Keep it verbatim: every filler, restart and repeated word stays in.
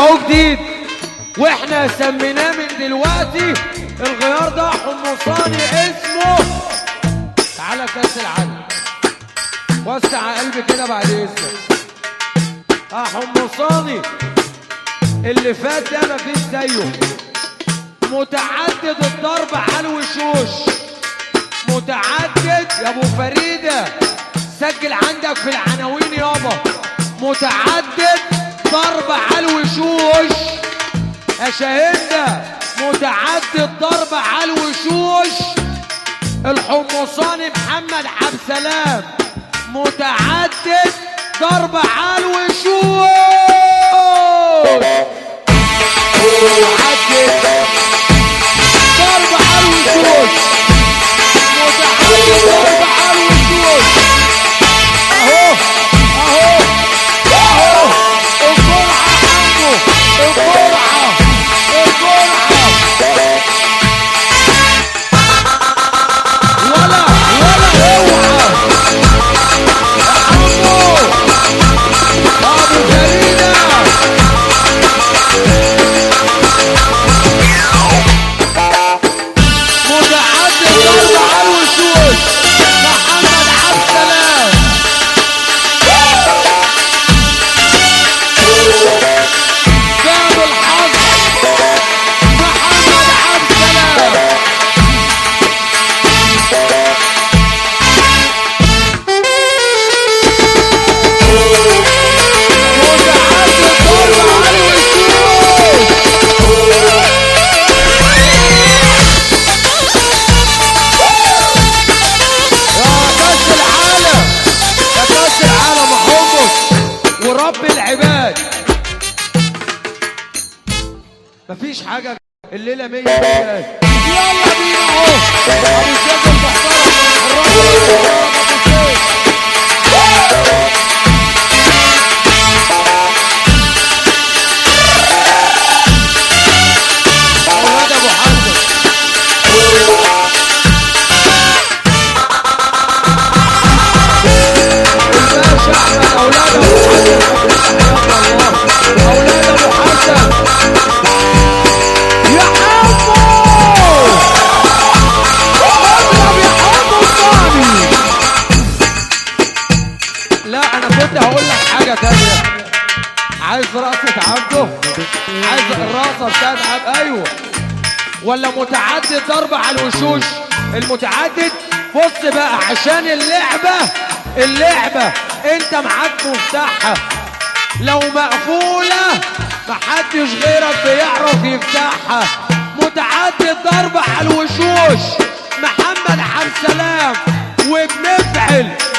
اهو جديد واحنا سميناه من دلوقتي. الغيار ده حمصاني اسمه. تعالى كاس العالم وسع قلبي كده بعد اذنك. اه حمصاني اللي فات ده مفيش زيه. متعدد الضرب على الوشوش، متعدد يا ابو فريده، سجل عندك في العناوين يابا. متعدد ضرب على الوشوش يا شاهدنا، متعدد ضرب على الوشوش. الحمصاني محمد عبد السلام متعدد ضرب على الوشوش. متعدد ضرب على الوشوش، متعدد ضرب على الوشوش. اهو اهو اهو الجرعه عنده، الجرعه الجرعه ولا ولا اوعى عنده ابو فريده. متعدد ضرب على الوشوش محمد عبد السلام. باب الحظ محمد عبد السلام. متعدد ضرب على الوشوش. يا كاس العالم، يا كاس العالم حمص ورب العباد. مفيش حاجة الليلة مية مية. يلا بينا اهو ابو سيف المحترم الراجل المحترم ابو سيف. اولاد ابو حمد الباشا احمد، اولاد ابو حسن، اولاد ابو حسن يا حمو. اضرب يا حمو الثاني. لا انا كنت هقول لك حاجه تانيه. عايز رقصه عبده، عايز الرقصه بتاعت عبد ايوه، ولا متعدد ضرب على الوشوش. المتعدد بص بقى عشان اللعبه، اللعبه انت معاك مفتاحها، لو مقفوله محدش غيرك بيعرف يفتحها. متعدد ضرب على الوشوش محمد عبد السلام، وبنفعل